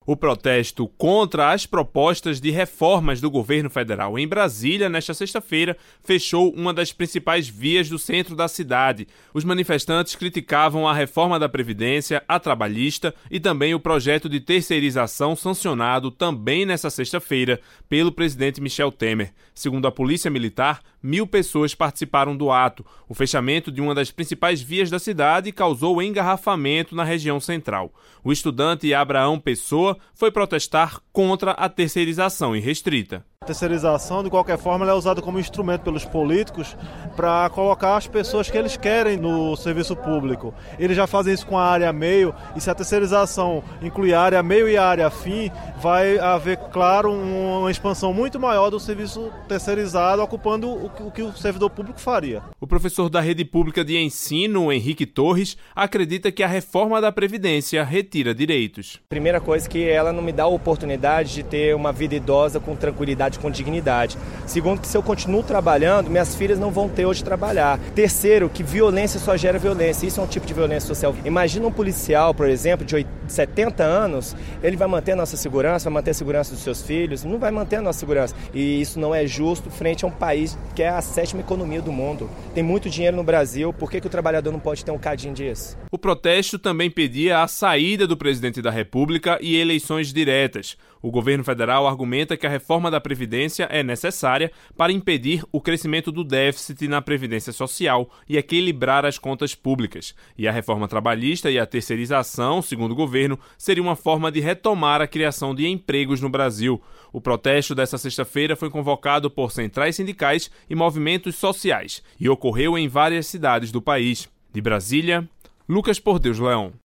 O protesto contra as propostas de reformas do governo federal em Brasília, nesta sexta-feira, fechou uma das principais vias do centro da cidade. Os manifestantes criticavam a reforma da Previdência, a trabalhista e também o projeto de terceirização sancionado também nesta sexta-feira pelo presidente Michel Temer. Segundo a Polícia Militar, 1.000 pessoas participaram do ato. O fechamento de uma das principais vias da cidade causou engarrafamento na região central. O estudante Abraão Pessoa foi protestar contra a terceirização irrestrita. A terceirização, de qualquer forma, ela é usada como instrumento pelos políticos para colocar as pessoas que eles querem no serviço público. Eles já fazem isso com a área meio, e se a terceirização incluir a área meio e a área fim, vai haver, claro, uma expansão muito maior do serviço terceirizado, ocupando o que o servidor público faria. O professor da Rede Pública de Ensino, Henrique Torres, acredita que a reforma da Previdência retira direitos. Primeira coisa, que ela não me dá a oportunidade de ter uma vida idosa com tranquilidade, com dignidade. Segundo, que se eu continuo trabalhando, minhas filhas não vão ter onde trabalhar. Terceiro, que violência só gera violência. Isso é um tipo de violência social. Imagina um policial, por exemplo, de 70 anos, ele vai manter a nossa segurança, vai manter a segurança dos seus filhos, não vai manter a nossa segurança. E isso não é justo frente a um país que é a 7ª economia do mundo. Tem muito dinheiro no Brasil, por que o trabalhador não pode ter um cadinho disso? O protesto também pedia a saída do presidente da República e eleições diretas. O governo federal argumenta que a reforma da Previdência é necessária para impedir o crescimento do déficit na Previdência Social e equilibrar as contas públicas. E a reforma trabalhista e a terceirização, segundo o governo, seria uma forma de retomar a criação de empregos no Brasil. O protesto desta sexta-feira foi convocado por centrais sindicais e movimentos sociais e ocorreu em várias cidades do país. De Brasília, Lucas Por Deus Leão.